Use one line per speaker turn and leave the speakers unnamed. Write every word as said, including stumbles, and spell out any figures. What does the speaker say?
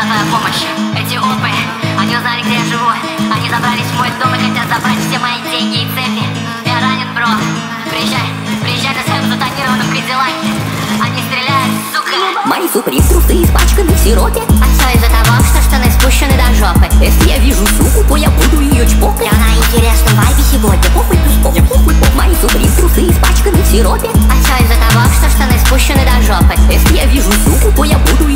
нужна твоя помощь. Эти опы, они узнали, где я живу. Они забрались в мой дом и хотят забрать все мои деньги и цепи. Я ранен, бро. Приезжай, приезжай на своем затонированном Кадиллаке. Они стреляют, сука.
Мои суприм трусы испачканы в сиропе.
А все из-за того, что штаны спущены до жопы.
Если я вижу суку, то я буду ее чпокать.
Я на интересном вайбе сегодня.
Похуй плюс похуй, похуй, похуй. Мои суприм трусы испачканы в сиропе.
А все из-за того, что штаны спущены до жопы.
Если я вижу суку, то я буду